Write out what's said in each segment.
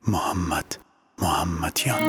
محمدیان.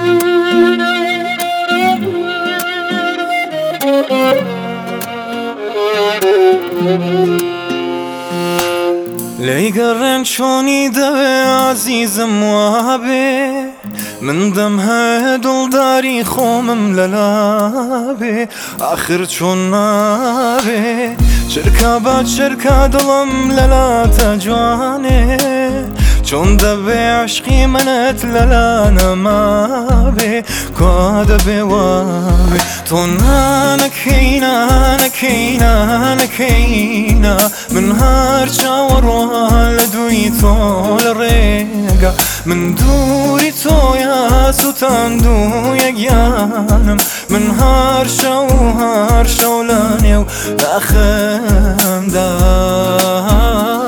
ليقرن شوني دبي عزيزم وابي من دم هدول داري خومم للابي آخر چون نابي شركة بعد شركة دلم للا تجواني چون دبي عشقي منت للا نمابي كوا دبي وابي تونا نكينا نكينا نكينا من هارشا وروها لدوي طول ريقا من دوري تو يا سوتان دو يقيانم من هارشا وهارشا ولانيو لأخم دا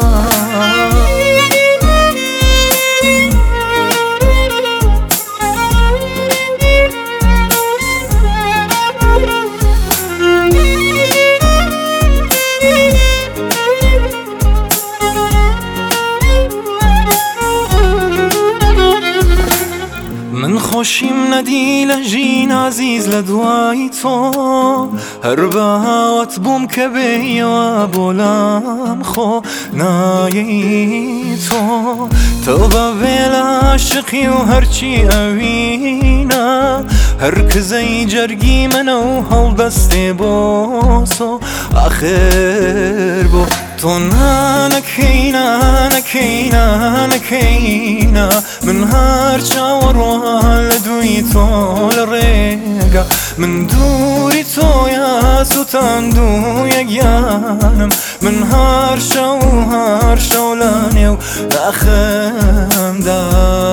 من خوشیم ندی لجین عزیز لدوای تو هر بهات بوم که بیا بولم خو نایی تو با بیل عاشقی و هرچی اوینا هر کزی جرگی منو هل دسته باسو آخر بو تو نکینا نکینا نکینا من هرچا وروها لدوی طول ريقا من دوري تو يا سوتان دو يقيانم من هرشا وهرشا ولانيو لأخم دا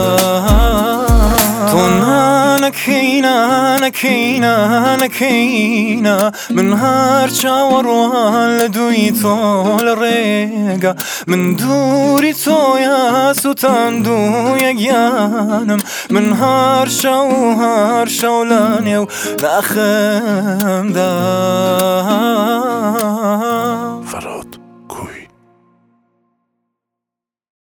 نكينا نكينا نكينا من هرشا وروها لدوي طول ريقا من دوري تو يا سوتان دو يقيانم من هرشا وهرشا ولانيو لأخم دا